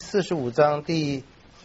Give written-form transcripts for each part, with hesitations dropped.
45章第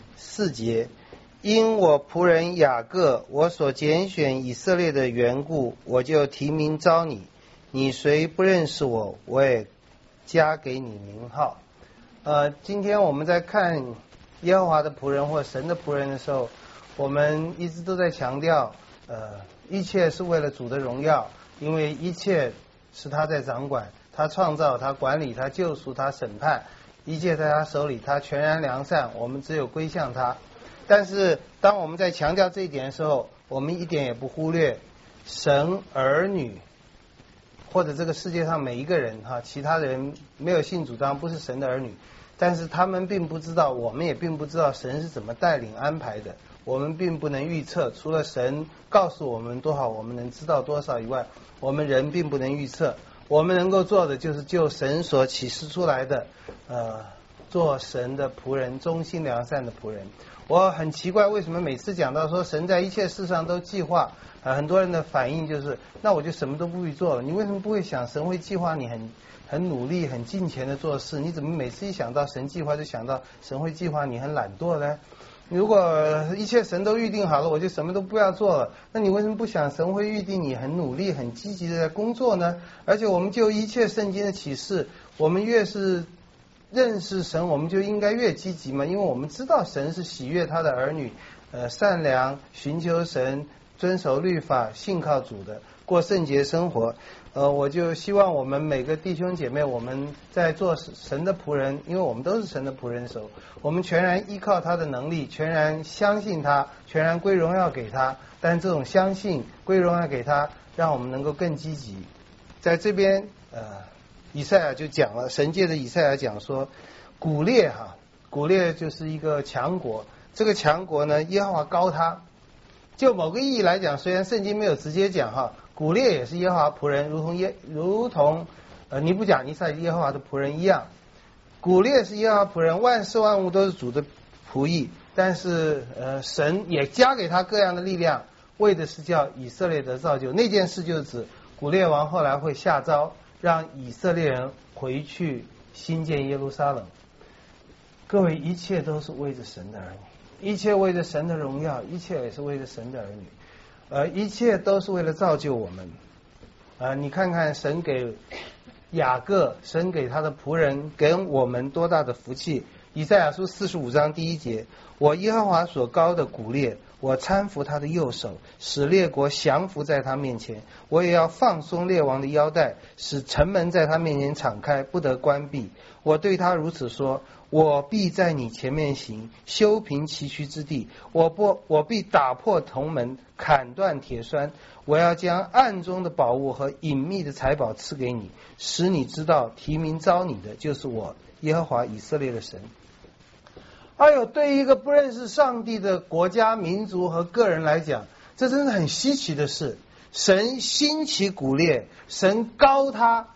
4节，因我仆人雅各，我所拣选以色列的缘故，我就提名召你。你虽不认识我，我也加给你名号。今天我们在看耶和华的仆人或神的仆人的时候，我们一直都在强调，一切是为了主的荣耀，因为一切是他在掌管，他创造，他管理，他救赎，他审判，一切在他手里，他全然良善，我们只有归向他。但是当我们在强调这一点的时候，我们一点也不忽略神儿女或者这个世界上每一个人其他人没有信主当然不是神的儿女，但是他们并不知道，我们也并不知道神是怎么带领安排的，我们并不能预测，除了神告诉我们多少我们能知道多少以外，我们人并不能预测。我们能够做的就是就神所启示出来的做神的仆人，忠心良善的仆人。我很奇怪为什么每次讲到说神在一切事上都计划，很多人的反应就是那我就什么都不必做了。你为什么不会想神会计划你很努力很尽前的做事？你怎么每次一想到神计划就想到神会计划你很懒惰呢？如果一切神都预定好了，我就什么都不要做了，那你为什么不想神会预定你很努力很积极的在工作呢？而且我们就一切圣经的启示，我们越是认识神，我们就应该越积极嘛，因为我们知道神是喜悦他的儿女善良，寻求神，遵守律法，信靠主的，过圣洁生活。我就希望我们每个弟兄姐妹，我们在做神的仆人，因为我们都是神的仆人的时候，我们全然依靠他的能力，全然相信他，全然归荣耀给他。但这种相信归荣耀给他，让我们能够更积极。在这边以赛亚就讲了，神界的以赛亚讲说，古列就是一个强国，这个强国呢，耶和华膏他。就某个意义来讲，虽然圣经没有直接讲古列也是耶和华仆人，如同尼布甲尼撒耶和华的仆人一样。古列是耶和华仆人，万事万物都是主的仆役，但是神也加给他各样的力量，为的是叫以色列得造就。那件事就是指古列王后来会下诏让以色列人回去新建耶路撒冷。各位，一切都是为着神的儿女，一切为着神的荣耀，一切也是为着神的儿女，一切都是为了造就我们。你看看神给雅各，神给他的仆人，给我们多大的福气。以赛亚书45章第1节，我耶和华所膏的古列，我搀扶他的右手，使列国降服在他面前。我也要放松列王的腰带，使城门在他面前敞开，不得关闭。我对他如此说，我必在你前面行，修平崎岖之地。我必打破铜门，砍断铁栓。我要将暗中的宝物和隐秘的财宝赐给你，使你知道提名召你的就是我耶和华以色列的神。哎呦，对于一个不认识上帝的国家民族和个人来讲，这真是很稀奇的事。神兴起古列，神膏他，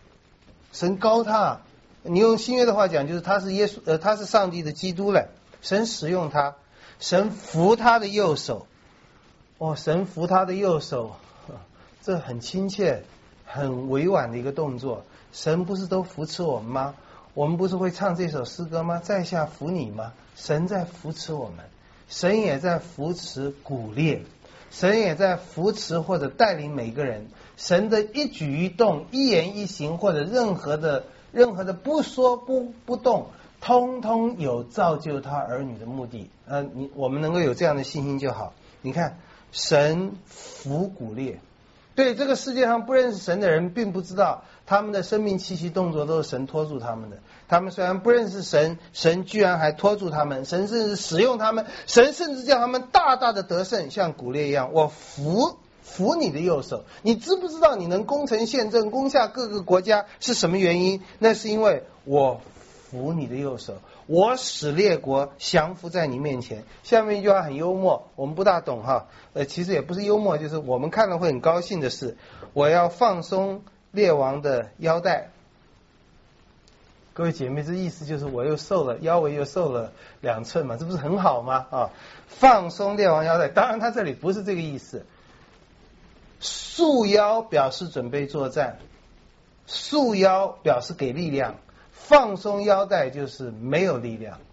你用新约的话讲，就是他是他是上帝的基督了。神使用他，神扶他的右手。神扶他的右手，这很亲切很委婉的一个动作。神不是都扶持我们吗？我们不是会唱这首诗歌吗？在下扶你吗？神在扶持我们，神也在扶持古列，神也在扶持或者带领每个人。神的一举一动，一言一行，或者任何的不说不动，通通有造就他儿女的目的。我们能够有这样的信心就好。你看，神扶古列。对这个世界上不认识神的人，并不知道他们的生命气息动作都是神托住他们的。他们虽然不认识神，神居然还托住他们，神甚至使用他们，神甚至叫他们大大的得胜，像古列一样。我扶你的右手。你知不知道你能攻城陷阵，攻下各个国家是什么原因？那是因为我扶你的右手，我使列国降服在你面前。下面一句话很幽默，我们不大懂其实也不是幽默，就是我们看了会很高兴的是，我要放松列王的腰带。各位姐妹，这意思就是我又瘦了，腰围又瘦了2寸嘛，这不是很好吗？放松列王腰带，当然他这里不是这个意思。束腰表示准备作战，束腰表示给力量，放松腰带就是没有力量。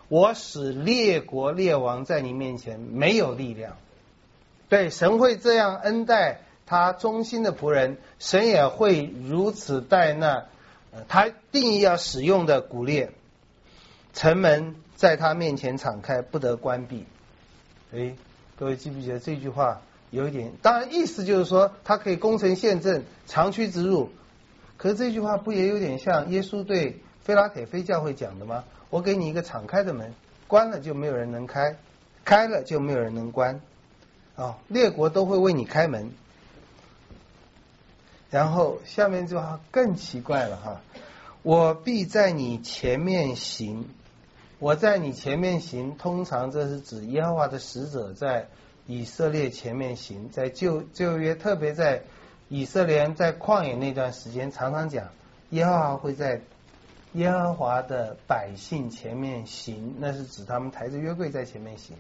我使列国列王在你面前没有力量。对，神会这样恩待他忠心的仆人，神也会如此待那他定义要使用的古列。城门在他面前敞开，不得关闭。各位记不记得这句话有一点，当然意思就是说他可以攻城陷阵，长驱直入。可是这句话不也有点像耶稣对菲拉铁非教会讲的吗？我给你一个敞开的门，关了就没有人能开，开了就没有人能关。列国都会为你开门。然后下面这句话更奇怪了哈，我必在你前面行。我在你前面行，通常这是指耶和华的使者在以色列前面行。在旧约，特别在以色列人在旷野那段时间，常常讲耶和华会在耶和华的百姓前面行，那是指他们抬着约柜在前面行。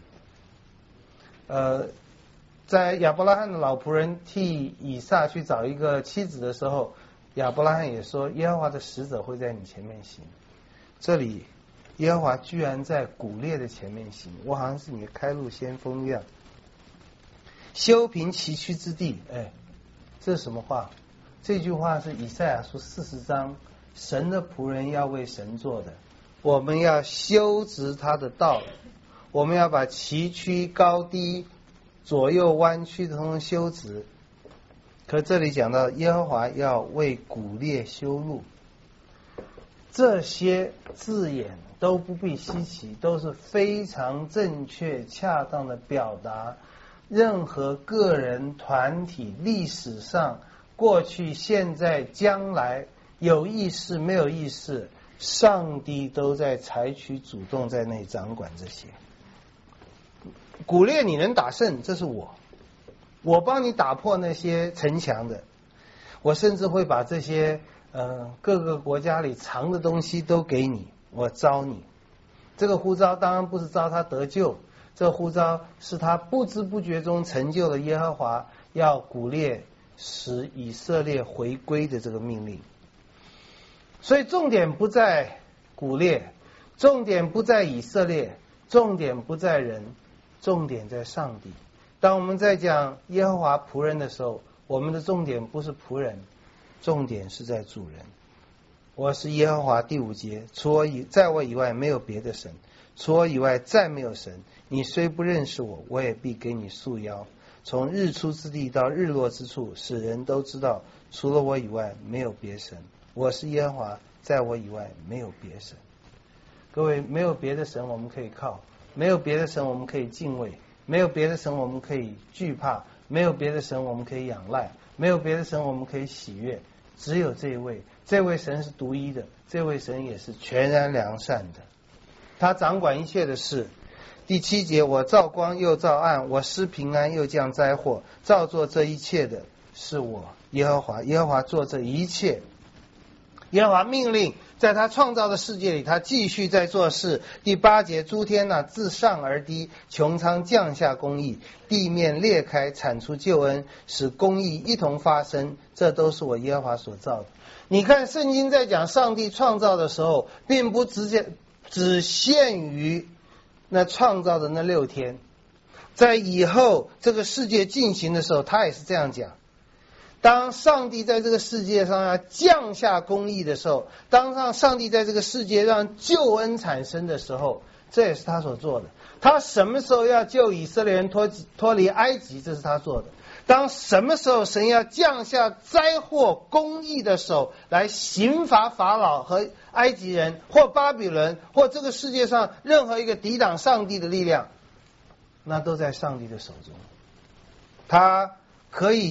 在亚伯拉罕的老仆人替以撒去找一个妻子的时候，亚伯拉罕也说耶和华的使者会在你前面行。这里耶和华居然在古列的前面行，我好像是你的开路先锋一样。修平崎岖之地，这是什么话？这句话是以赛亚书40章神的仆人要为神做的。我们要修直他的道，我们要把崎岖高低左右弯曲的通通修直。可这里讲到耶和华要为古列修路，这些字眼都不必稀奇，都是非常正确恰当的表达任何个人团体历史上过去现在将来有意识没有意识，上帝都在采取主动在内掌管这些。古列你能打胜，这是我帮你打破那些城墙的，我甚至会把这些各个国家里藏的东西都给你，我招你。这个呼召当然不是招他得救，这个呼召是他不知不觉中成就了耶和华要古列使以色列回归的这个命令。所以重点不在古列，重点不在以色列，重点不在人，重点在上帝。当我们在讲耶和华仆人的时候，我们的重点不是仆人，重点是在主人。我是耶和华，第5节，在我以外没有别的神，除我以外再没有神。你虽不认识我，我也必给你束腰，从日出之地到日落之处，使人都知道除了我以外没有别神。我是耶和华，在我以外没有别神。各位，没有别的神我们可以靠，没有别的神我们可以敬畏，没有别的神我们可以惧怕，没有别的神我们可以仰赖，没有别的神我们可以喜悦，只有这一位。这位神是独一的，这位神也是全然良善的，他掌管一切的事。第7节，我造光又造暗，我施平安又降灾祸，造作这一切的是我耶和华。耶和华做这一切，耶和华命令，在他创造的世界里，他继续在做事。第8节，诸天自上而低，穹苍降下公义，地面裂开，产出救恩，使公义一同发生，这都是我耶和华所造的。你看圣经在讲上帝创造的时候，并不只限于那创造的那6天，在以后这个世界进行的时候，他也是这样讲。当上帝在这个世界上要降下公义的时候，当上帝在这个世界让救恩产生的时候，这也是他所做的。他什么时候要救以色列人脱离埃及，这是他做的。当什么时候神要降下灾祸公义的手来刑罚法老和埃及人，或巴比伦，或这个世界上任何一个抵挡上帝的力量，那都在上帝的手中。他可以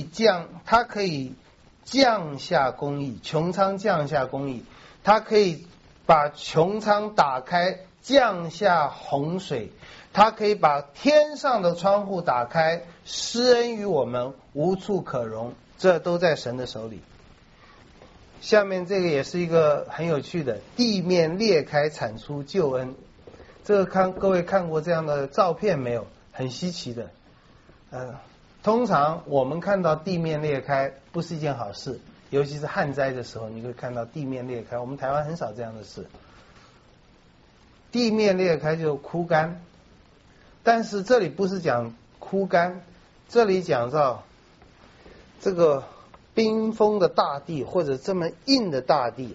降下公义，穹苍降下公义，他可以把穹苍打开，降下洪水，他可以把天上的窗户打开，施恩于我们，无处可容，这都在神的手里。下面这个也是一个很有趣的，地面裂开，产出救恩。这个各位看过这样的照片没有？很稀奇的。通常我们看到地面裂开不是一件好事，尤其是旱灾的时候，你会看到地面裂开，我们台湾很少这样的事。 地面裂开就枯干，但是这里不是讲枯干，这里讲到这个冰封的大地或者这么硬的大地。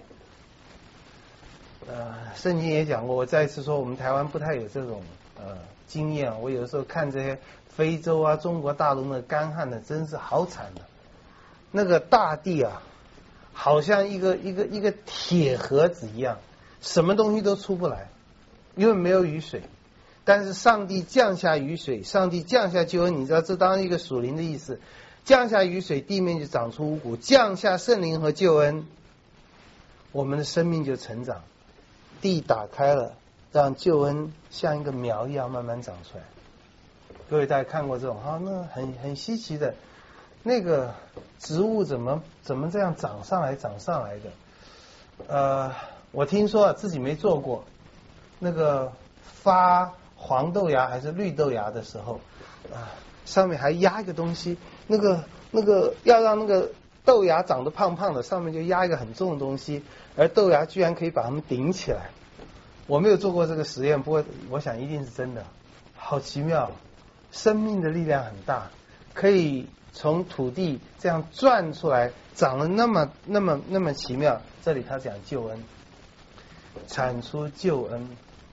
圣经也讲过，我再一次说，我们台湾不太有这种经验。我有时候看这些非洲啊、中国大陆的干旱的，真是好惨的。那个大地啊，好像一个铁盒子一样，什么东西都出不来，因为没有雨水。但是上帝降下雨水，上帝降下救恩，你知道这当一个属灵的意思。降下雨水，地面就长出五谷；降下圣灵和救恩，我们的生命就成长。地打开了，让救恩像一个苗一样慢慢长出来。各位大家看过这种那很稀奇的，那个植物怎么这样长上来的？我听说自己没做过，那个发黄豆芽还是绿豆芽的时候，上面还压一个东西，那个要让那个豆芽长得胖胖的，上面就压一个很重的东西，而豆芽居然可以把它们顶起来。我没有做过这个实验，不过我想一定是真的，好奇妙，生命的力量很大，可以从土地这样转出来，长得那么奇妙。这里他讲救恩，产出救恩。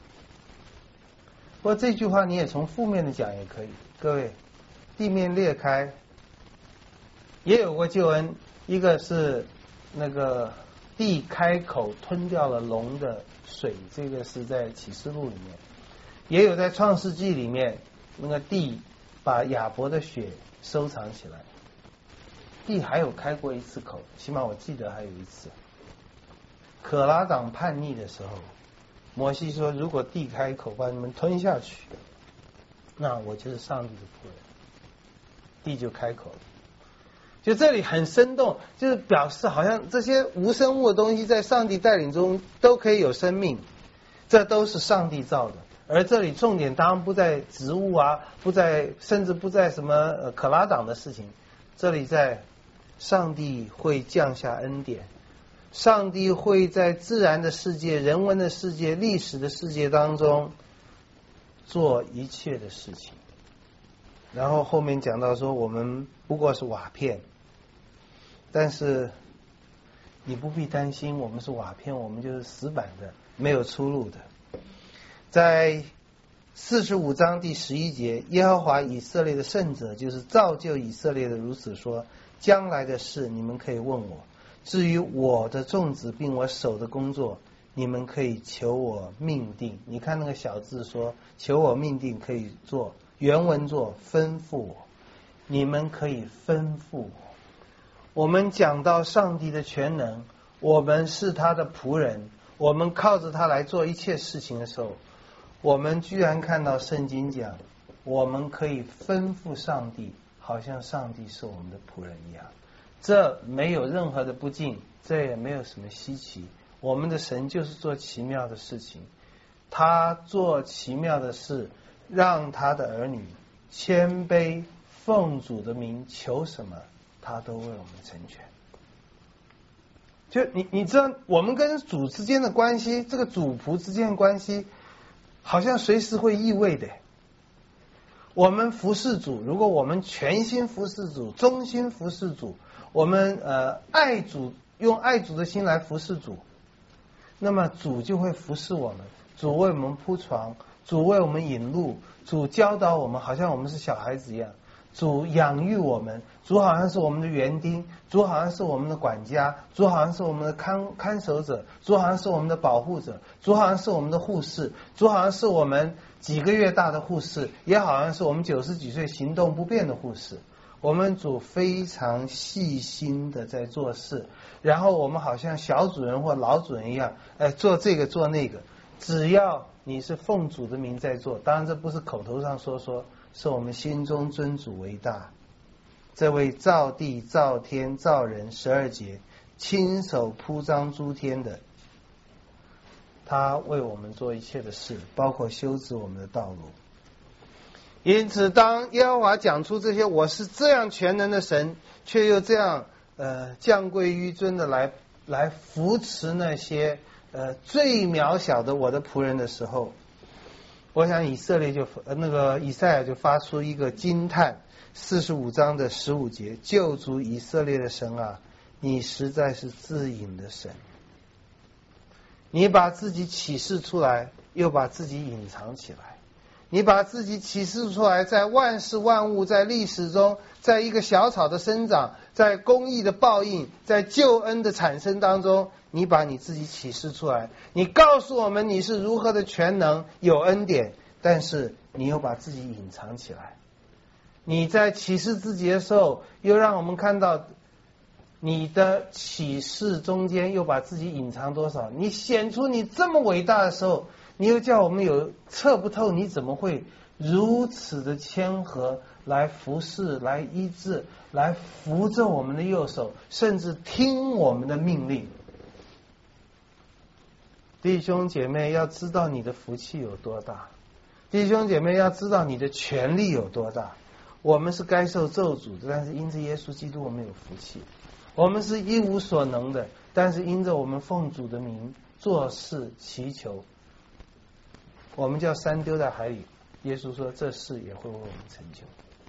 不过这句话你也从负面的讲也可以，各位，地面裂开也有过救恩，一个是那个地开口吞掉了龙的水，这个是在启示录里面，也有在创世纪里面，那个地把亚伯的血收藏起来，地还有开过一次口，起码我记得还有一次。可拉党叛逆的时候，摩西说如果地开口把你们吞下去，那我就是上帝的仆人，地就开口了。就这里很生动，就是表示好像这些无生物的东西在上帝带领中都可以有生命，这都是上帝造的。而这里重点当然不在植物啊，甚至不在什么可拉党的事情，这里在上帝会降下恩典，上帝会在自然的世界、人文的世界、历史的世界当中做一切的事情。然后后面讲到说我们不过是瓦片，但是你不必担心我们是瓦片，我们就是死板的，没有出路的。在45章第11节，耶和华以色列的圣者，就是造就以色列的，如此说：将来的事你们可以问我，至于我的种子并我手的工作，你们可以求我命定。你看那个小字说求我命定，可以做原文做吩咐我，你们可以吩咐我。我们讲到上帝的全能，我们是他的仆人，我们靠着他来做一切事情的时候，我们居然看到圣经讲我们可以吩咐上帝，好像上帝是我们的仆人一样。这没有任何的不敬，这也没有什么稀奇。我们的神就是做奇妙的事情，他做奇妙的事，让他的儿女谦卑奉主的名，求什么他都为我们成全。就你知道我们跟主之间的关系，这个主仆之间的关系好像随时会易位的。我们服侍主，如果我们全心服侍主，忠心服侍主，我们爱主，用爱主的心来服侍主，那么主就会服侍我们，主为我们铺床，主为我们引路，主教导我们，好像我们是小孩子一样，主养育我们，主好像是我们的园丁，主好像是我们的管家，主好像是我们的看守者，主好像是我们的保护者，主好像是我们的护士，主好像是我们几个月大的护士，也好像是我们90几岁行动不便的护士。我们主非常细心的在做事，然后我们好像小主人或老主人一样，做这个做那个，只要你是奉主的名在做，当然这不是口头上说，是我们心中尊主为大。这位造地造天造人12节亲手铺张诸天的，他为我们做一切的事，包括修直我们的道路。因此当耶和华讲出这些我是这样全能的神，却又这样降贵纡尊的来扶持那些最渺小的我的仆人的时候，我想以赛亚就发出一个惊叹，45章的15节，救主以色列的神啊，你实在是自隐的神，你把自己启示出来，又把自己隐藏起来。你把自己启示出来，在万事万物，在历史中，在一个小草的生长，在公义的报应，在救恩的产生当中，你把你自己启示出来，你告诉我们你是如何的全能有恩典，但是你又把自己隐藏起来。你在启示自己的时候，又让我们看到你的启示中间又把自己隐藏多少。你显出你这么伟大的时候，你又叫我们有测不透，你怎么会如此的谦和来服侍，来医治，来扶着我们的右手，甚至听我们的命令。弟兄姐妹要知道你的福气有多大，弟兄姐妹要知道你的权力有多大。我们是该受咒诅的，但是因着耶稣基督我们有福气。我们是一无所能的，但是因着我们奉主的名做事祈求，我们叫山丢在海里，耶稣说这事也会为我们成就。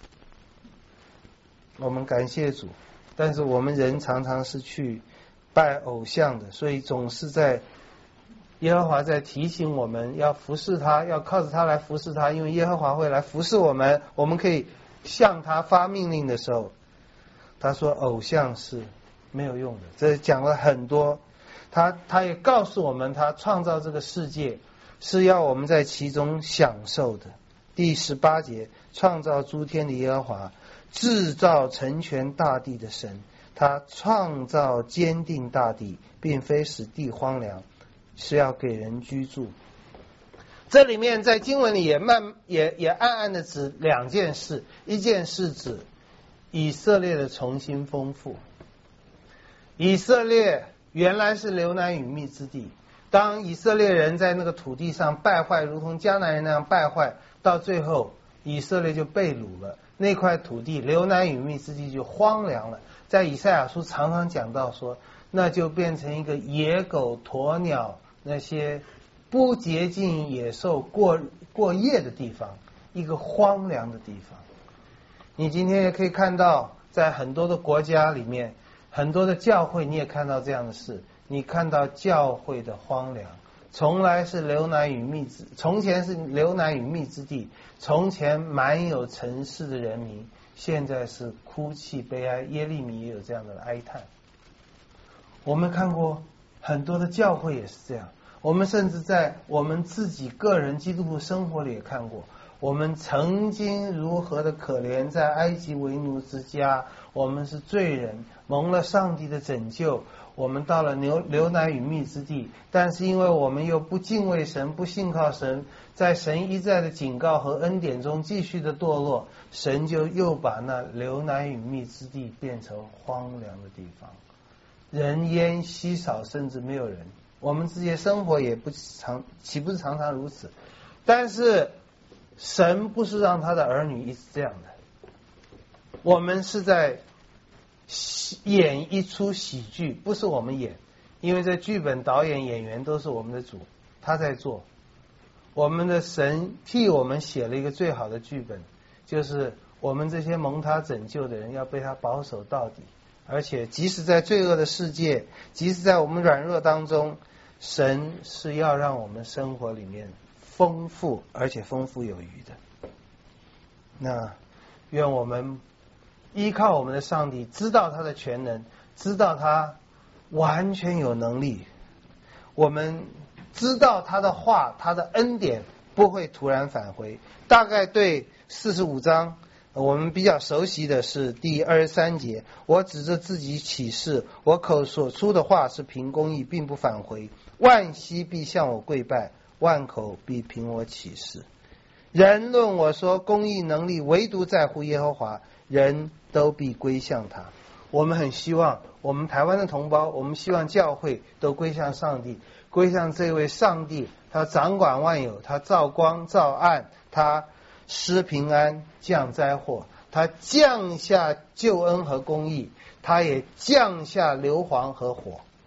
我们感谢主，但是我们人常常是去拜偶像的，所以总是在耶和华在提醒我们要服侍他，要靠着他来服侍他，因为耶和华会来服侍我们，我们可以向他发命令的时候，他说偶像是没有用的。这讲了很多，他也告诉我们，他创造这个世界是要我们在其中享受的。第18节，创造诸天的耶和华，制造成全大地的神，他创造坚定大地，并非使地荒凉，是要给人居住。这里面在经文里也暗暗的指两件事，一件事指以色列的重新丰富。以色列原来是流奶与蜜之地，当以色列人在那个土地上败坏，如同迦南人那样败坏，到最后以色列就被掳了，那块土地流奶与蜜之地就荒凉了。在以赛亚书常常讲到说，那就变成一个野狗鸵鸟那些不洁净野兽过夜的地方，一个荒凉的地方。你今天也可以看到，在很多的国家里面，很多的教会你也看到这样的事，你看到教会的荒凉，从前是流奶与蜜之地，从前满有城市的人民，现在是哭泣悲哀。耶利米也有这样的哀叹。我们看过很多的教会也是这样，我们甚至在我们自己个人基督徒生活里也看过，我们曾经如何的可怜，在埃及为奴之家，我们是罪人，蒙了上帝的拯救，我们到了流奶与蜜之地，但是因为我们又不敬畏神，不信靠神，在神一再的警告和恩典中继续的堕落，神就又把那流奶与蜜之地变成荒凉的地方，人烟稀少，甚至没有人。我们自己的生活也岂不是常常如此？但是神不是让他的儿女一直这样的，我们是在演一出喜剧，不是我们演，因为这剧本导演演员都是我们的主，他在做。我们的神替我们写了一个最好的剧本，就是我们这些蒙他拯救的人要被他保守到底，而且即使在罪恶的世界，即使在我们软弱当中，神是要让我们生活里面丰富，而且丰富有余的。那愿我们依靠我们的上帝，知道他的全能，知道他完全有能力，我们知道他的话，他的恩典不会突然返回。大概对45章我们比较熟悉的是第23节，我指着自己起誓，我口所出的话是凭公义，并不返回，万膝必向我跪拜，万口必凭我起誓。人论我说公义能力，唯独在乎耶和华，人都必归向他。我们很希望我们台湾的同胞，我们希望教会都归向上帝，归向这位上帝，他掌管万有，他造光造暗，他施平安降灾祸，他降下救恩和公义，他也降下硫磺和火，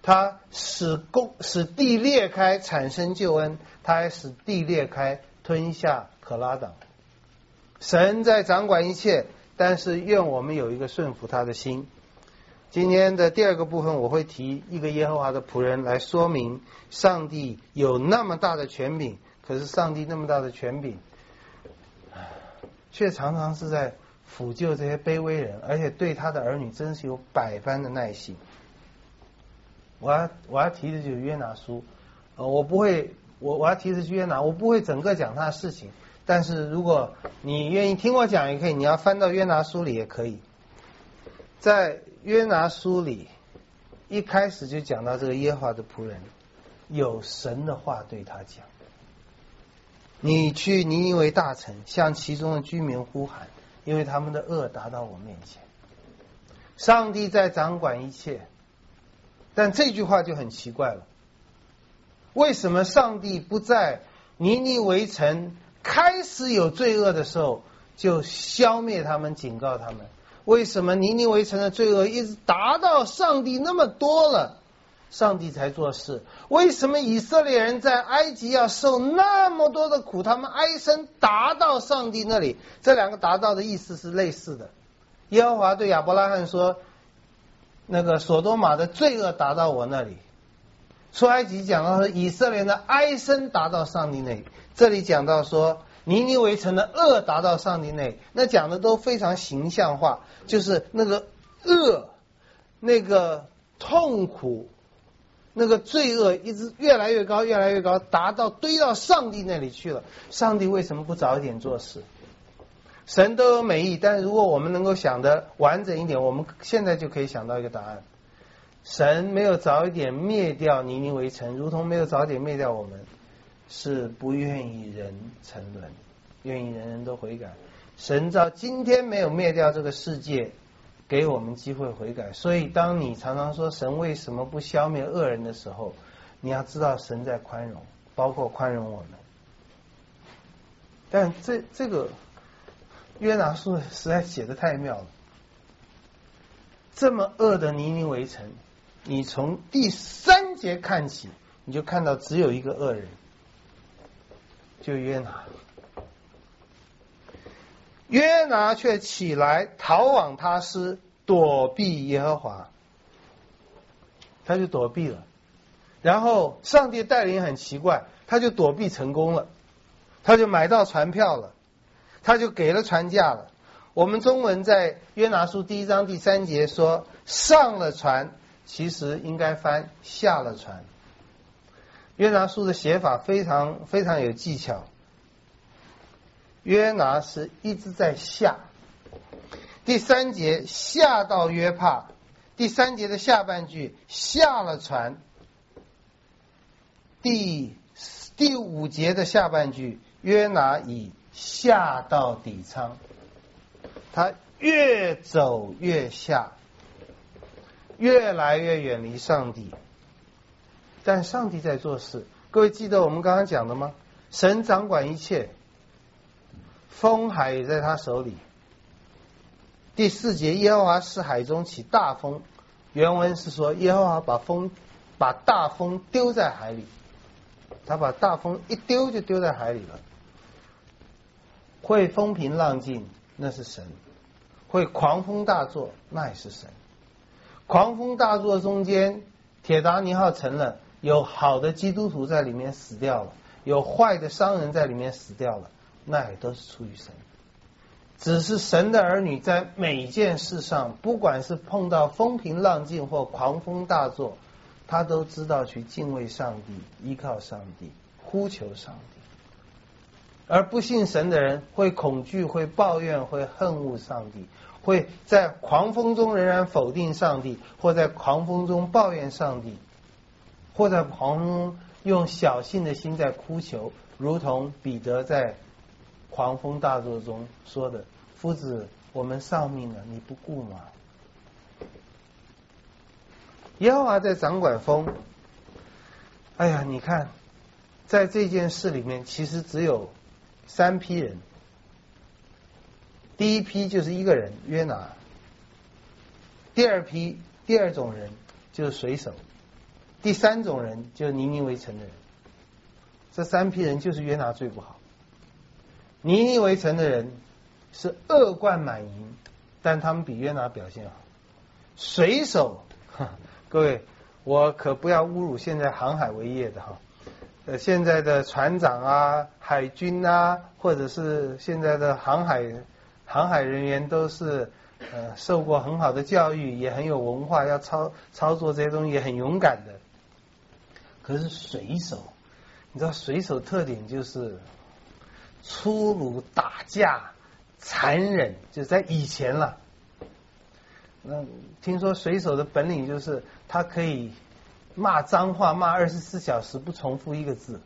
他使地裂开，产生救恩，他还使地裂开，吞下可拉党。神在掌管一切，但是愿我们有一个顺服他的心。今天的第二个部分，我会提一个耶和华的仆人来说明上帝有那么大的权柄，可是上帝那么大的权柄却常常是在抚救这些卑微人，而且对他的儿女真是有百般的耐心。我要提的就是约拿书，我要提的是约拿，我不会整个讲他的事情，但是如果你愿意听我讲也可以，你要翻到约拿书里也可以。在约拿书里一开始就讲到这个耶和华的仆人有神的话对他讲，你去尼尼微大城向其中的居民呼喊，因为他们的恶达到我面前。上帝在掌管一切，但这句话就很奇怪了，为什么上帝不在尼尼微城开始有罪恶的时候就消灭他们，警告他们？为什么尼尼微城的罪恶一直达到上帝那么多了，上帝才做事？为什么以色列人在埃及要受那么多的苦，他们哀声达到上帝那里？这两个达到的意思是类似的。耶和华对亚伯拉罕说，那个所多玛的罪恶达到我那里。出埃及讲到说以色列的哀声达到上帝那里，这里讲到说尼尼微城的恶达到上帝那里，那讲的都非常形象化，就是那个恶，那个痛苦，那个罪恶一直越来越高，越来越高，达到堆到上帝那里去了。上帝为什么不早一点做事？神都有美意，但是如果我们能够想得完整一点，我们现在就可以想到一个答案。神没有早一点灭掉尼尼微城，如同没有早点灭掉我们，是不愿意人沉沦，愿意人人都悔改。神到今天没有灭掉这个世界，给我们机会悔改。所以当你常常说神为什么不消灭恶人的时候，你要知道神在宽容，包括宽容我们。但这个约拿书实在写得太妙了，这么恶的尼尼微城，你从第3节看起，你就看到只有一个恶人，就约拿。约拿却起来逃往他施，躲避耶和华，他就躲避了。然后上帝带领很奇怪，他就躲避成功了，他就买到船票了，他就给了船价了。我们中文在约拿书第1章第3节说上了船，其实应该翻下了船。约拿书的写法非常非常有技巧，约拿是一直在下。第3节下到约帕，第3节的下半句下了船，第5节的下半句约拿已下到底仓，他越走越下，越来越远离上帝。但上帝在做事，各位记得我们刚刚讲的吗？神掌管一切，风海也在他手里。第4节耶和华使海中起大风，原文是说耶和华把大风丢在海里，他把大风一丢就丢在海里了。会风平浪静那是神，会狂风大作那也是神。狂风大作中间，铁达尼号沉了，有好的基督徒在里面死掉了，有坏的商人在里面死掉了，那也都是出于神。只是神的儿女在每件事上，不管是碰到风平浪静或狂风大作，他都知道去敬畏上帝，依靠上帝，呼求上帝。而不信神的人会恐惧，会抱怨，会恨恶上帝，会在狂风中仍然否定上帝，或在狂风中抱怨上帝，或在狂风中用小信的心在哭求，如同彼得在狂风大作中说的：夫子，我们丧命了，你不顾吗？耶和华在掌管风。哎呀，你看在这件事里面其实只有3批人。第一批就是一个人约拿，第二种人就是水手， 第三种人就是尼尼微城的人。这三批人就是约拿最不好。尼尼微城的人是恶贯满盈，但他们比约拿表现好。水手，各位，我可不要侮辱现在航海为业的哈。现在的船长啊、海军啊，或者是现在的航海人员，都是受过很好的教育，也很有文化，要操作这些东西也很勇敢的。可是水手，你知道水手特点就是粗鲁、打架、残忍，就在以前了。那听说水手的本领就是他可以骂脏话，骂24小时不重复一个字。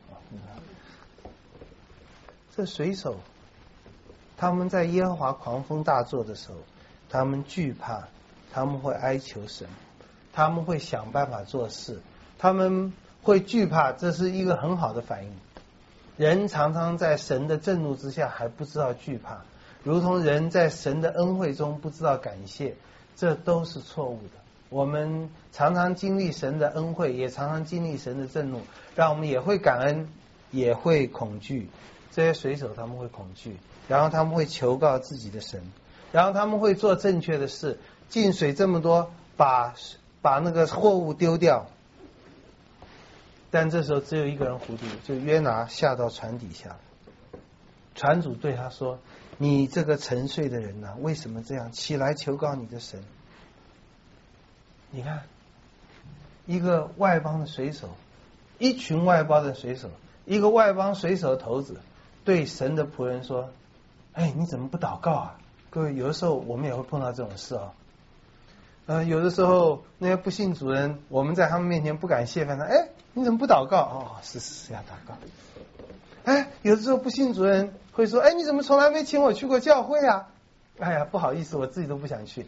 这水手，他们在耶和华狂风大作的时候，他们惧怕，他们会哀求神，他们会想办法做事，他们会惧怕，这是一个很好的反应。人常常在神的震怒之下还不知道惧怕，如同人在神的恩惠中不知道感谢，这都是错误的。我们常常经历神的恩惠，也常常经历神的震怒，让我们也会感恩，也会恐惧。这些水手他们会恐惧，然后他们会求告自己的神，然后他们会做正确的事，进水这么多，把那个货物丢掉。但这时候只有一个人糊涂，就约拿下到船底下。船主对他说：你这个沉睡的人啊，为什么这样？起来求告你的神。你看，一个外邦的水手，一群外邦的水手，一个外邦水手头子对神的仆人说：哎，你怎么不祷告啊？各位，有的时候我们也会碰到这种事啊。有的时候那些不信主人，我们在他们面前不敢谢饭他，哎，你怎么不祷告？哦，是要祷告。哎，有的时候不信主人会说：哎，你怎么从来没请我去过教会啊？哎呀，不好意思，我自己都不想去。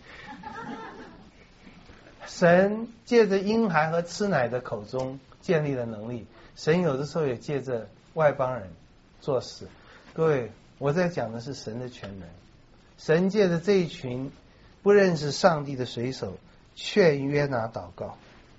神借着婴孩和吃奶的口中建立了能力，神有的时候也借着外邦人做事。各位，我在讲的是神的全能。神借着这一群不认识上帝的水手劝约拿祷告，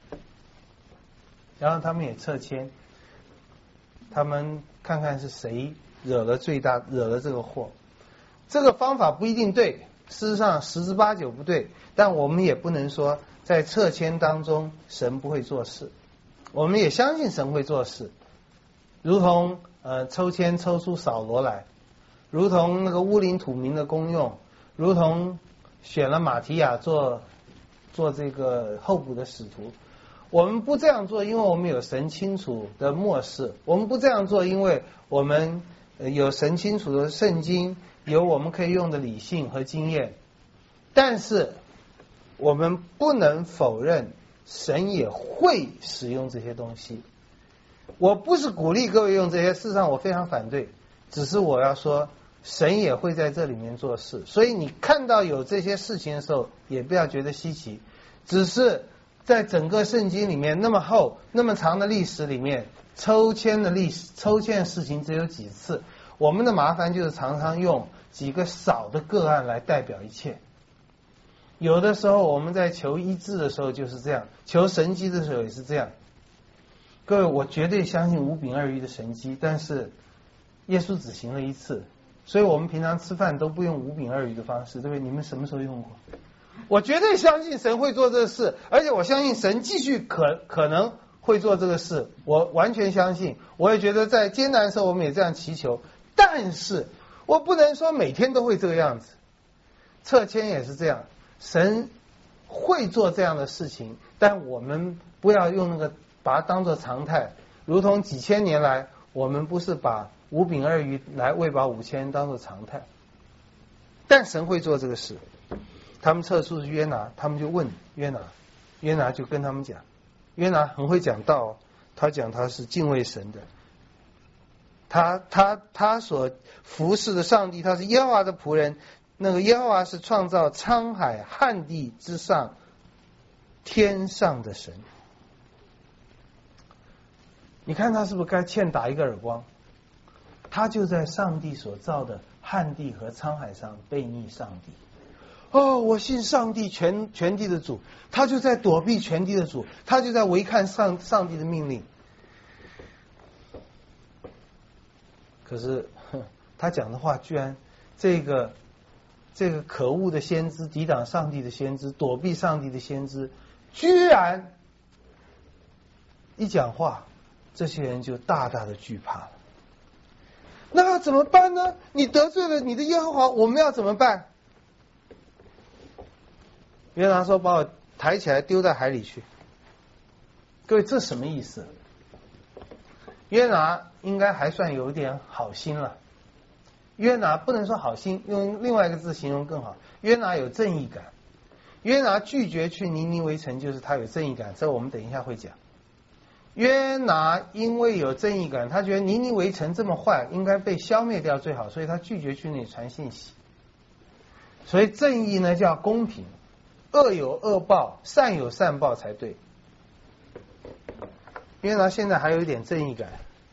然后他们也撤迁，他们看看是谁惹了这个祸。这个方法不一定对，事实上10之8九不对，但我们也不能说在撤迁当中神不会做事，我们也相信神会做事，如同抽签抽出扫罗来，如同那个乌林土民的功用，如同选了马提亚做这个候补的使徒。我们不这样做，因为我们有神清楚的默示；我们不这样做，因为我们有神清楚的圣经，有我们可以用的理性和经验。但是我们不能否认，神也会使用这些东西。我不是鼓励各位用这些，事实上我非常反对，只是我要说，神也会在这里面做事。所以你看到有这些事情的时候，也不要觉得稀奇，只是在整个圣经里面那么厚、那么长的历史里面，抽签的事情只有几次。我们的麻烦就是常常用几个少的个案来代表一切。有的时候我们在求医治的时候就是这样，求神迹的时候也是这样。各位，我绝对相信五饼二鱼的神迹，但是耶稣只行了一次，所以我们平常吃饭都不用五饼二鱼的方式，对不对？你们什么时候用过？我绝对相信神会做这个事，而且我相信神继续可能会做这个事，我完全相信。我也觉得在艰难的时候我们也这样祈求，但是我不能说每天都会这个样子。撤迁也是这样，神会做这样的事情，但我们不要用那个把它当作常态。如同几千年来，我们不是把五饼二鱼来喂饱5000人当作常态，但神会做这个事。他们撤出约拿，他们就问约拿，约拿就跟他们讲，约拿很会讲道，他讲他是敬畏神的，他所服侍的上帝，他是耶和华的仆人，那个耶和华是创造沧海旱地之上天上的神。你看他是不是该欠打一个耳光？他就在上帝所造的旱地和沧海上背逆上帝。 哦，我信上帝全地的主，他就在躲避全地的主，他就在违抗上帝的命令。可是他讲的话居然这个可恶的先知，抵挡上帝的先知，躲避上帝的先知，居然一讲话，这些人就大大的惧怕了。那怎么办呢？你得罪了你的耶和华，我们要怎么办？约拿说：“把我抬起来丢在海里去。”各位，这什么意思？约拿应该还算有点好心了。约拿不能说好心，用另外一个字形容更好。约拿有正义感。约拿拒绝去尼尼微城，就是他有正义感。这我们等一下会讲。约拿因为有正义感，他觉得尼尼微城这么坏，应该被消灭掉最好，所以他拒绝去那里传信息。所以正义呢叫公平，恶有恶报，善有善报才对。约拿现在还有一点正义感。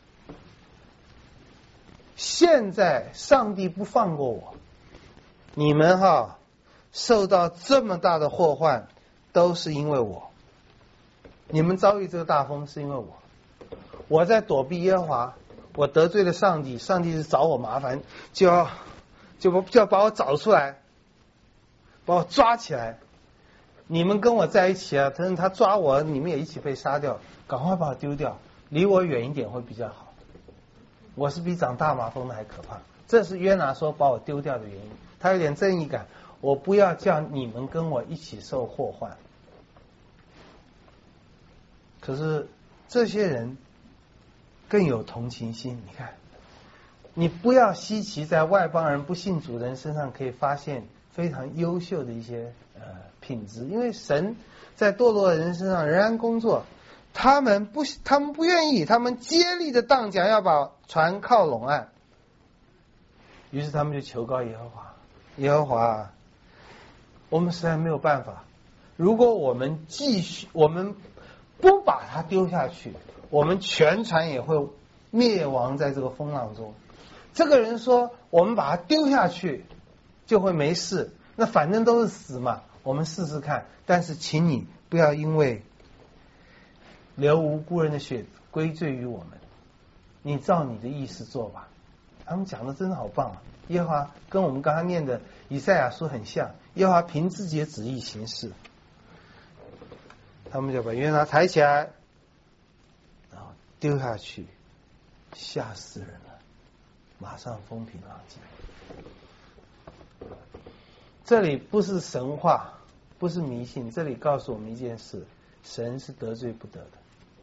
现在上帝不放过我，你们受到这么大的祸患，都是因为我。你们遭遇这个大风是因为我在躲避耶和华，我得罪了上帝，上帝是找我麻烦，就要把我找出来，把我抓起来。你们跟我在一起啊，他抓我，你们也一起被杀掉，赶快把我丢掉，离我远一点会比较好。我是比长大麻风的还可怕。这是约拿说把我丢掉的原因，他有点正义感，我不要叫你们跟我一起受祸患。可是这些人更有同情心，你看，你不要稀奇在外邦人不信主的人身上可以发现非常优秀的一些品质，因为神在堕落的人身上仍然工作，他们不愿意，他们接力的荡桨要把船靠拢岸，于是他们就求告耶和华，耶和华，我们实在没有办法，如果我们不把它丢下去，我们全船也会灭亡在这个风浪中。这个人说我们把它丢下去就会没事，那反正都是死嘛，我们试试看，但是请你不要因为流无辜人的血归罪于我们，你照你的意思做吧。他们讲的真的好棒啊！耶和华跟我们刚刚念的以赛亚书很像，耶和华凭自己的旨意行事。他们就把约拿抬起来，然后丢下去，吓死人了，马上风平浪静。这里不是神话，不是迷信，这里告诉我们一件事：神是得罪不得的。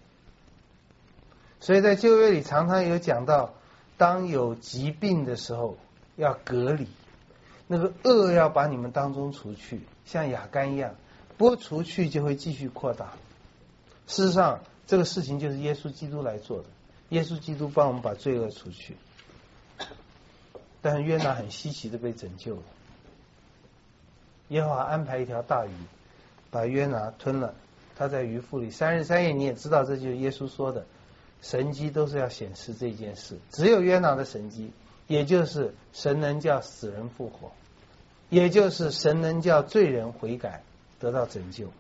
所以在旧约里常常有讲到，当有疾病的时候要隔离，那个恶要把你们当中除去，像亚干一样，不除去就会继续扩大。事实上这个事情就是耶稣基督来做的，耶稣基督帮我们把罪恶除去。但是约拿很稀奇的被拯救了，耶和华安排一条大鱼把约拿吞了，他在鱼腹里3日3夜，你也知道这就是耶稣说的神迹都是要显示这件事，只有约拿的神迹，也就是神能叫死人复活，也就是神能叫罪人悔改得到拯救。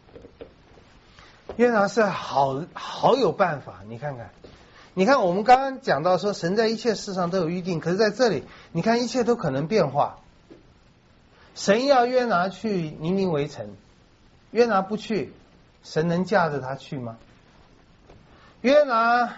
约拿是好有办法，你看看，你看我们刚刚讲到说神在一切事上都有预定，可是在这里你看一切都可能变化。神要约拿去尼尼微城，约拿不去，神能架着他去吗？约拿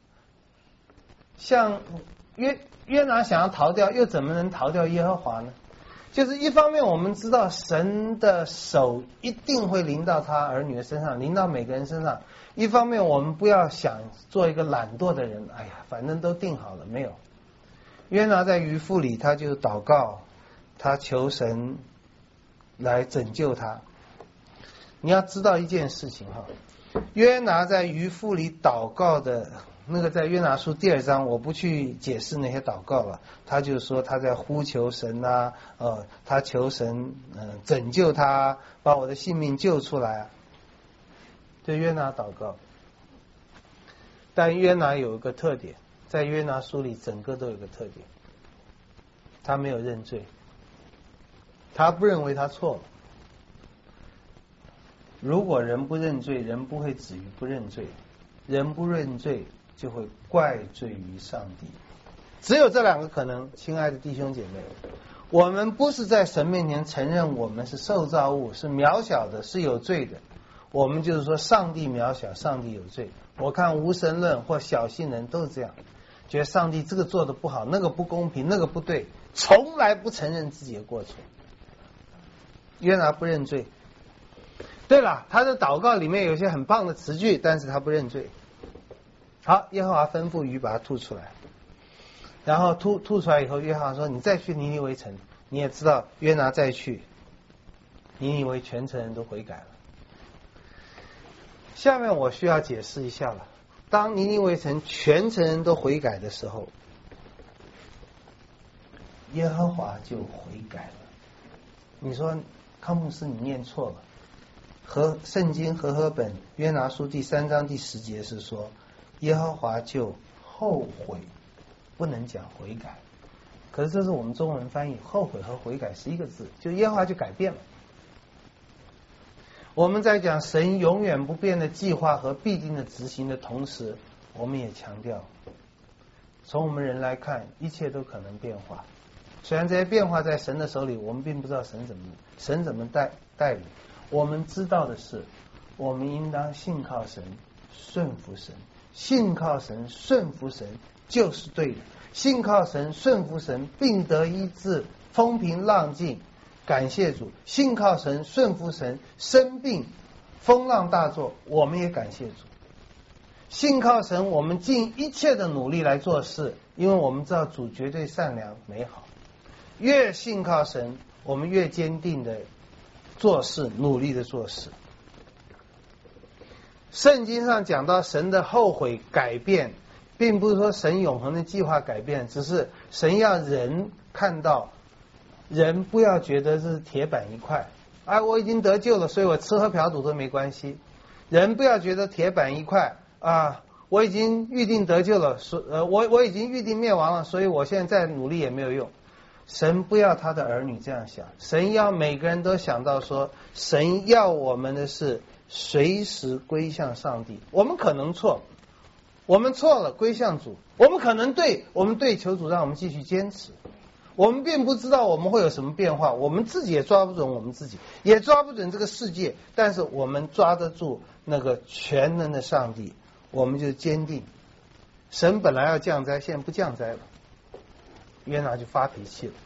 想要逃掉，又怎么能逃掉耶和华呢？就是一方面我们知道神的手一定会临到他儿女的身上，临到每个人身上，一方面我们不要想做一个懒惰的人，哎呀反正都定好了，没有。约拿在鱼腹里他就祷告，他求神来拯救他。你要知道一件事情约拿在鱼腹里祷告的那个，在约拿书第2章，我不去解释那些祷告了，他就说他在呼求神啊，他求神拯救他，把我的性命救出来啊，对约拿祷告。但约拿有一个特点，在约拿书里整个都有个特点，他没有认罪。 他不认为他错了。如果人不认罪，人不会止于不认罪，人不认罪就会怪罪于上帝。只有这两个可能，亲爱的弟兄姐妹，我们不是在神面前承认我们是受造物，是渺小的，是有罪的，我们就是说上帝渺小，上帝有罪。我看无神论或小信人都是这样，觉得上帝这个做的不好，那个不公平，那个不对，从来不承认自己的过错。约拿不认罪。对了，他的祷告里面有些很棒的词句，但是他不认罪。好，耶和华吩咐鱼把它吐出来，然后吐出来以后，约翰说：“你再去尼尼微城。”你也知道，约拿再去，尼尼微全城人都悔改了。下面我需要解释一下了。当尼尼微城全城人都悔改的时候，耶和华就悔改了。你说康牧师你念错了，和圣经和合本约拿书第3章第10节是说耶和华就后悔，不能讲悔改。可是这是我们中文翻译，后悔和悔改是一个字，就耶和华就改变了。我们在讲神永远不变的计划和必定的执行的同时，我们也强调，从我们人来看，一切都可能变化。虽然这些变化在神的手里，我们并不知道神怎么带领。我们知道的是，我们应当信靠神，顺服神。信靠神，顺服神就是对的。信靠神，顺服神，病得医治，风平浪静，感谢主。信靠神，顺服神，生病风浪大作，我们也感谢主。信靠神，我们尽一切的努力来做事，因为我们知道主绝对善良美好。越信靠神，我们越坚定的做事，努力的做事。圣经上讲到神的后悔改变，并不是说神永恒的计划改变，只是神要人看到，人不要觉得这是铁板一块，我已经得救了，所以我吃喝嫖赌都没关系。人不要觉得铁板一块我已经预定得救了，我已经预定灭亡了，所以我现在再努力也没有用。神不要他的儿女这样想，神要每个人都想到说，神要我们的是随时归向上帝。我们可能错，我们错了归向主，我们可能对，我们对，求主让我们继续坚持。我们并不知道我们会有什么变化，我们自己也抓不准我们自己，也抓不准这个世界，但是我们抓得住那个全能的上帝，我们就坚定。神本来要降灾，现在不降灾了，约拿就发脾气了，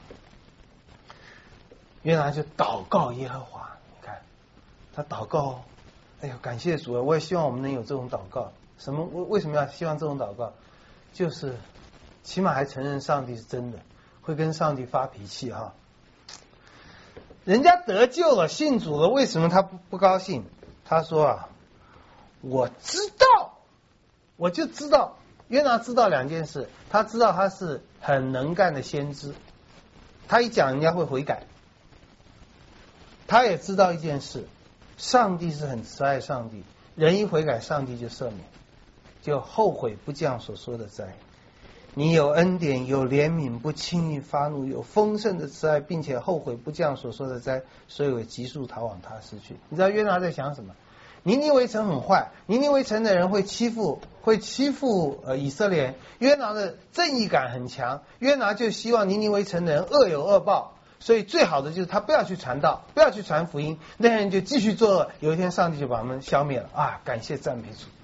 约拿就祷告耶和华。你看他祷告，哎呦感谢主啊！我也希望我们能有这种祷告。为什么要希望这种祷告？就是起码还承认上帝是真的，会跟上帝发脾气人家得救了，信主了，为什么他不高兴？他说我知道，我就知道。约拿知道两件事，他知道他是很能干的先知，他一讲人家会悔改。他也知道一件事，上帝是很慈爱上帝，人一悔改，上帝就赦免，就后悔不降所说的灾。你有恩典，有怜悯，不轻易发怒，有丰盛的慈爱，并且后悔不降所说的灾，所以我急速逃往他失去。你知道约拿在想什么？尼尼微城很坏，尼尼微城的人会欺负以色列人。约拿的正义感很强，约拿就希望尼尼微城的人恶有恶报，所以最好的就是他不要去传道，不要去传福音，那些人就继续作恶，有一天上帝就把他们消灭了感谢赞美主。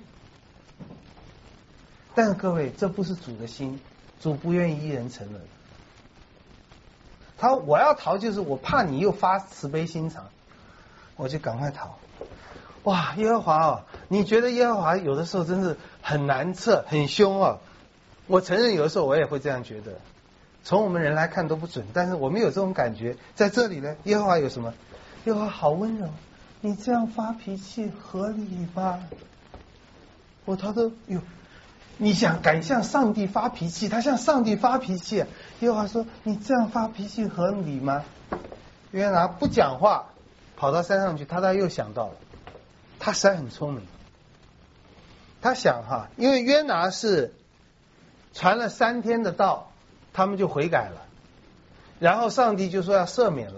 但是各位，这不是主的心，主不愿意一人成仁。他说我要逃，就是我怕你又发慈悲心肠，我就赶快逃。哇，耶和华你觉得耶和华有的时候真是很难测，很凶我承认有的时候我也会这样觉得，从我们人来看都不准，但是我们有这种感觉。在这里呢，耶和华有什么？耶和华好温柔，你这样发脾气合理吧？他都你敢向上帝发脾气？他向上帝发脾气，耶和华说你这样发脾气合理吗？约拿不讲话，跑到山上去，他又想到了，他实在很聪明。他想因为约拿是传了3天的道，他们就悔改了，然后上帝就说要赦免了。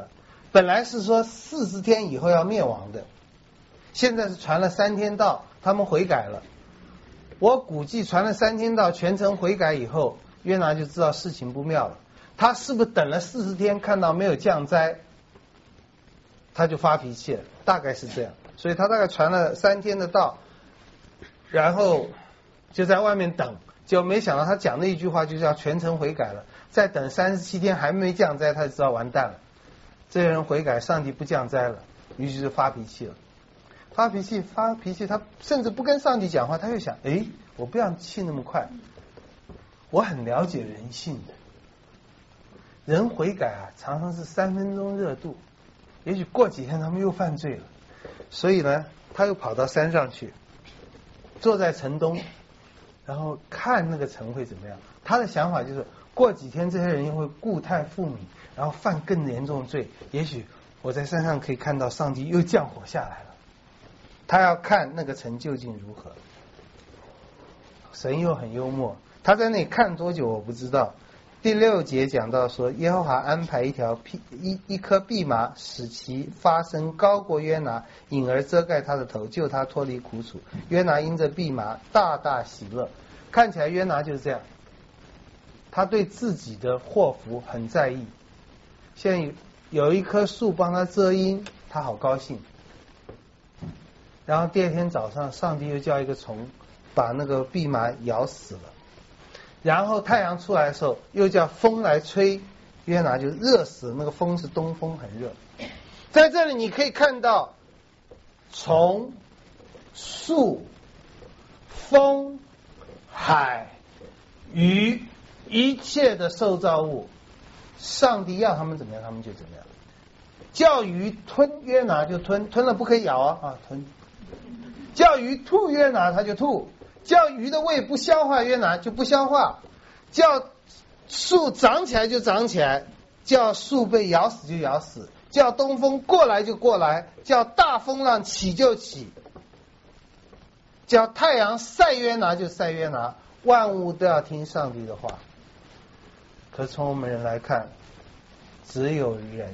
本来是说40天以后要灭亡的，现在是传了3天到，他们悔改了。我估计传了3天到，全城悔改以后，约拿就知道事情不妙了。他是不是等了40天，看到没有降灾，他就发脾气了？大概是这样。所以他大概传了3天的道，然后就在外面等，就没想到他讲的一句话就是要全城悔改了。再等37天还没降灾，他就知道完蛋了。这些人悔改，上帝不降灾了，于是就发脾气了。发脾气，他甚至不跟上帝讲话，他就想，我不要气那么快，我很了解人性的，人悔改啊，常常是3分钟热度，也许过几天他们又犯罪了，所以呢，他又跑到山上去，坐在城东，然后看那个城会怎么样。他的想法就是，过几天这些人又会故态复萌，然后犯更严重的罪，也许我在山上可以看到上帝又降火下来了。他要看那个城究竟如何。神又很幽默，他在那里看多久我不知道。第6节讲到说，耶和华安排一棵蓖麻，使其发生高过约拿，引而遮盖他的头，救他脱离苦楚。约拿因着蓖麻大大喜乐。看起来约拿就是这样，他对自己的祸福很在意。现在有一棵树帮他遮阴，他好高兴。然后第2天早上，上帝又叫一个虫把那个蓖麻咬死了。然后太阳出来的时候，又叫风来吹，约拿就热死了。那个风是东风，很热。在这里你可以看到虫、树、风、海、鱼，一切的受造物，上帝要他们怎么样，他们就怎么样。叫鱼吞约拿就吞，吞了不可以咬啊，吞。叫鱼吐约拿他就吐，叫鱼的胃不消化约拿就不消化，叫树长起来就长起来，叫树被咬死就咬死，叫东风过来就过来，叫大风浪起就起，叫太阳晒约拿就晒约拿，万物都要听上帝的话。可从我们人来看，只有人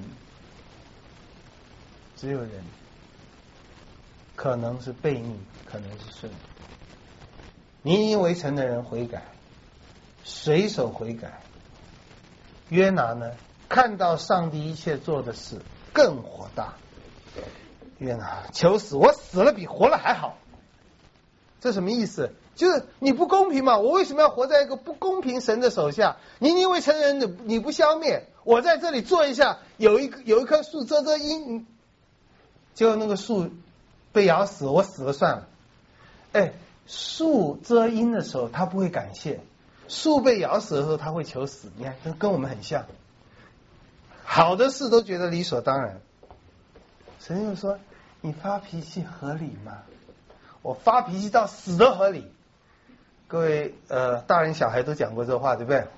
可能是悖逆，可能是顺。尼尼微城的人悔改，随手悔改。约拿呢，看到上帝一切做的事更火大。约拿求死，我死了比活了还好。这什么意思？就是你不公平嘛，我为什么要活在一个不公平神的手下？尼尼微城人你不消灭，我在这里做一下，有一棵树遮阴，结果那个树被咬死，我死了算了。树遮阴的时候他不会感谢，树被咬死的时候他会求死。你看跟我们很像，好的事都觉得理所当然。神又说，你发脾气合理吗？我发脾气到死都合理。各位大人小孩都讲过这话，对不对？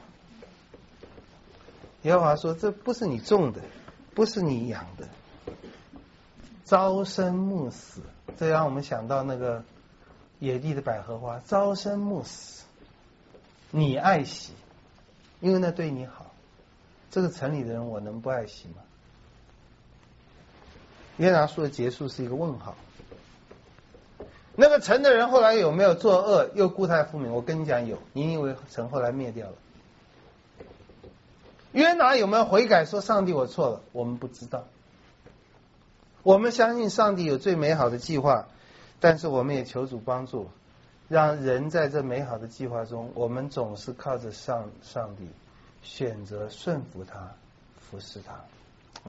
耶和华说，这不是你种的，不是你养的，朝生暮死。这让我们想到那个野地的百合花，朝生暮死，你爱惜，因为那对你好。这个城里的人我能不爱惜吗？约拿书的结束是一个问号。那个城的人后来有没有作恶又故态复萌？我跟你讲有，尼尼微城后来灭掉了。约拿有没有悔改说上帝我错了？我们不知道。我们相信上帝有最美好的计划，但是我们也求主帮助，让人在这美好的计划中，我们总是靠着上帝选择顺服他，服侍他。